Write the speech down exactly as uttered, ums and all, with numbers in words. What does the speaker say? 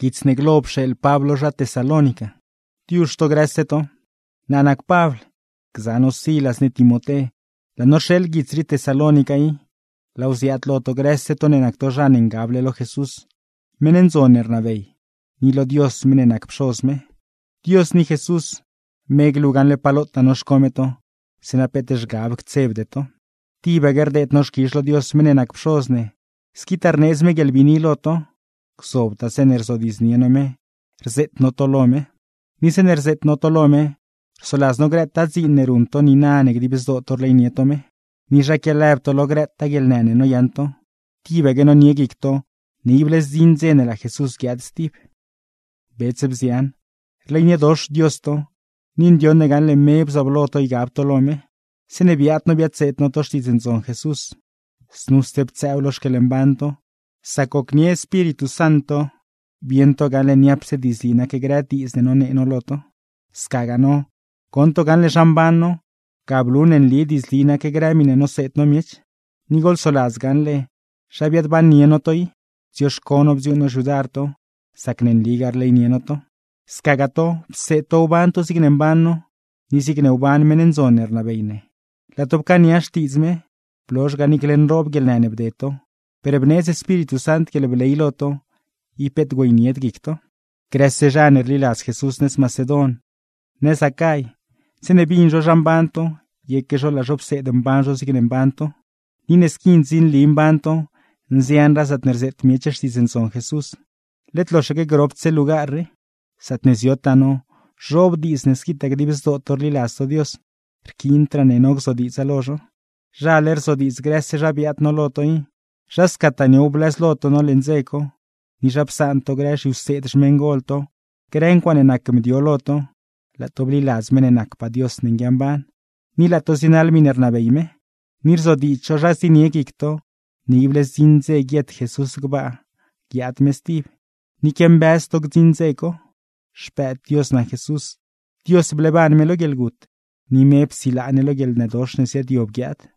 Gits ne glob shel Pablo ja Tesalónica. Tiush to greseto. Nanak Pablo, Gzano Silas ne Timote. La no shel gits ri Tesalónica i. La usiat lo to greseto nenak to jan engable lo Jesús. Menen zoner navei. Ni lo Dios menenak pshosme. Dios ni Jesús. Meglugan le palota nos cometo. Senapetesh gab ktsebdeto. Tiba gerdet nos kishlo Dios menenak pshosne. Skitarnez me gelvinilo to. Ksobta senerzo disnienome. Rzet no tolome. Ni senerzet no tolome. Solas no gretta zinnerunto ni nane gribes dotor leinietome. Ni jakelebto lo gretta gelnene no yanto. Tiba ge no niegikto. Ni ibles zinzene la Jesús giad stip. Betsebzian. Leiniedosh Diosto. Nin Dion negan le meb zabloto i gabtolome. Se ne biat no biat no to stizenzon Jesús. Snustep ceulos que lembanto. Sacocnie Espíritu Santo. Viento gan le niapse dislina que gratis de no ne no loto. Skagano. Conto gan le jambano. Cablun en li dislina que gramine no set no miech. Nigol solas gan le. Shabiat ban nienotoi. Zios konobziu no judarto. Saknen ligar le nienoto. Skagato, seto ubanto signen banno. Ni signe uban menenzoner na beine. La topcani ashtizme. Plosh ganiklen rob gelnane bdeto. Per ebnez Espíritu Sant que le beleiloto. I pet goiniet gicto. Cresse janer lilas Jesús nes Macedon. Nes acai. Se ne binjo jambanto. Ye que jo la job seden banjo signen banto. Ni nes quinzin lim banto. Nzian rasat nerzet miechas tizenson Jesús. Let lo shege grobtse lugarre. Satnesiotano. Job dis neskita gribes dotor lilasto Dios. Rkintra nenog zodiz alojo. Jaler zodiz gresse jabiat no lotoi. Jaskatane ublas loto no lenzeko. Ni jab santo gresh used shmengolto. Grenquan enak medio loto. La toblilas menenak pa Dios ningyamban. Ni la tosinal minernabeime. Nir zodicho jasiniekikto. Ni ibles zinze giet Jesús gba. Giat mestib. Ni kembesto gzinzeko. Spät Dios na Jesús. Dios bleban me lo gelgut. Ni mep sila ne lo gelnedosh nesia diobgiat.